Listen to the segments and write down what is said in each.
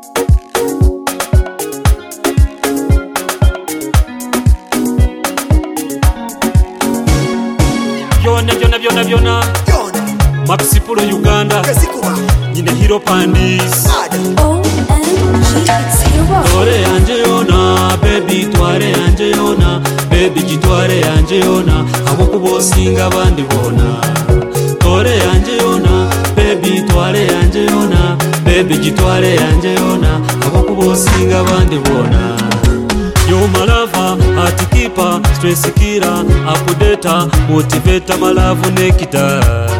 Byona Maxi Puro Uganda Nyine Hero Pandis OMG, it's Hero. Tore yanje yona baby tware yanje yona baby gitware yanje yona abo kubosinga abandi bona Tore yanje yona baby tware yanje yona baby gitware yanje yona abo kubosinga abandi bona Yo my lover, heart keeper, stress killer, updater, motivator, my love nekita.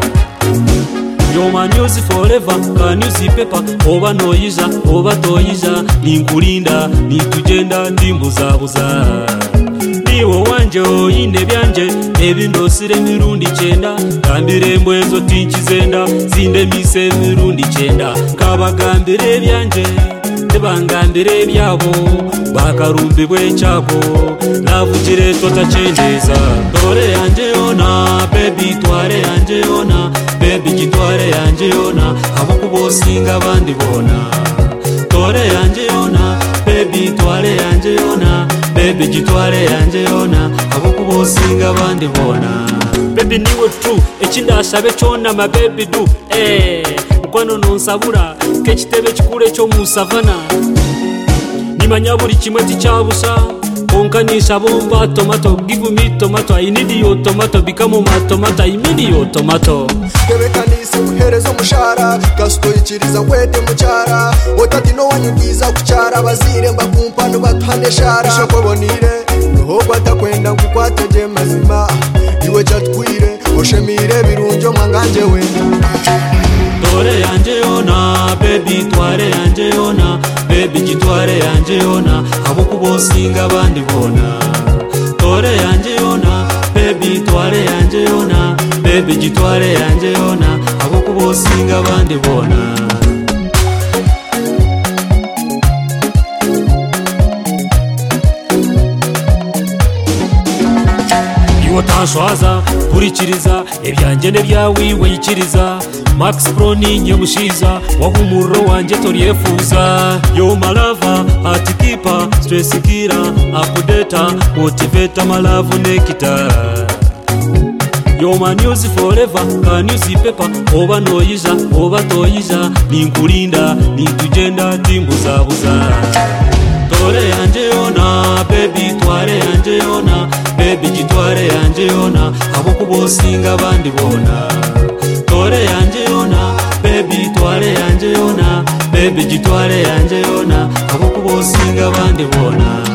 Yo my music forever, can you see paper? Over noiza, over toiza, ninkulinda, nikugenda, ndimbuzabuza. Niwo wanje oyinde byanje, ebindosire mirundi 9, kambire mbwezo tinchizenda, zinde mise mirundi 9, kabagambire byanje. Tebangambire byabo bakarumbi bwechako navugire totachendeza Tore yanje yona baby tware yanje yona baby gitware yanje yona abo kubosinga abandi bona Tore yanje yona baby tware yanje yona baby gitware yanje yona abo kubosinga abandi bona Baby niwe true ekindashabe cyona ma baby do Kwano nonsabura kechitebe chikure cyo musavana Nimanya buri kimwe ticyabusa Konkanisha bomba tomato give me tomato I need your tomato become my tomato I need your tomato Kebekanise muherezo mushara gastoyikiriza kwete mucyara Otati no wanyugiza kucyara bazire mbakumpano batande shara Shoko bonire roho batakwenda ngukwateje mazima Iwe cyatwire oshemire birunjo mwanganje we Tore yanje yona baby tware yanje yona baby gitware yanje yona abo kubosinga abandi bona Tore yanje yona baby tware yanje yona baby gitware yanje yona abo kubosinga abandi bona Iwo tanshwaza kurikiriza ebyanjye nebyawiwe yikiriza Max Pro ninye mushiza wahumuro wanje toryefuza Yo my lover, heart keeper, stress killer, updater, motivator, my love nekita Yo my news forever, can you see paper? Over noiza, over toiza, ninkulinda, nikugenda, timbuzabuza Tore yanje yona, baby tware yanje yona, baby gitware yanje yona, abo kubosinga abandi bona Tore yanje yona, baby tware yanje yona, baby gitware yanje yona, abo kubosinga abandi bona